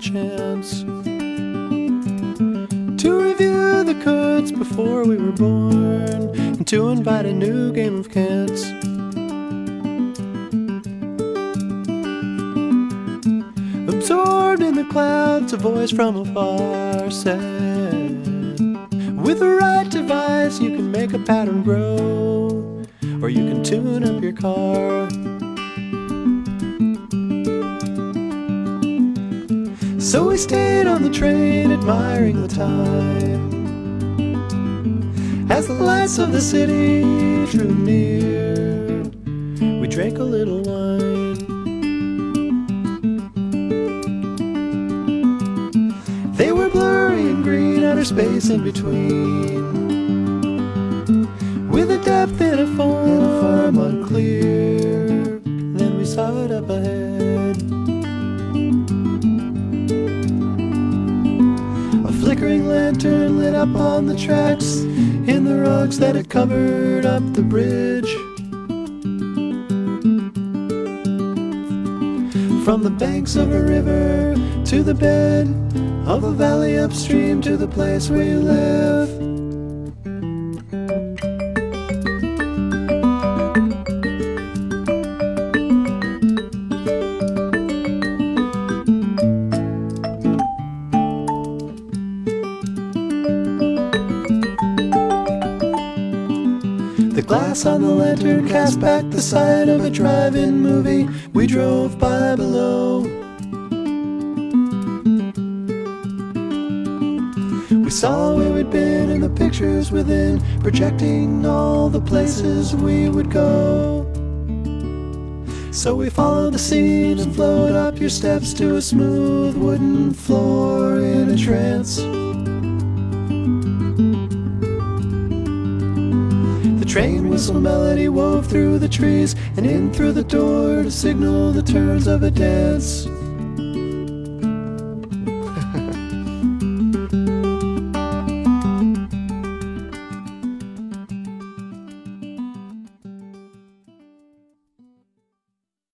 chance to review the codes before we were born, and to invite a new game of cants. Absorbed in the clouds, a voice from afar said, with the right device you can make a pattern grow, or you can tune up your car. So we stayed on the train, admiring the time, as the lights of the city drew near. We drank a little wine. They were blurry and green, outer space in between, with a depth in a form unclear. Then we saw it up ahead, a flickering lantern lit up on the tracks in the rugs that had covered up the bridge. From the banks of a river to the bed of a valley upstream, to the place where you live. The glass on the lantern cast back the sight of a drive-in movie we drove by below. We saw where we'd been and the pictures within, projecting all the places we would go. So we followed the scenes and flowed up your steps to a smooth wooden floor in a trance. The train whistle melody wove through the trees and in through the door to signal the turns of a dance.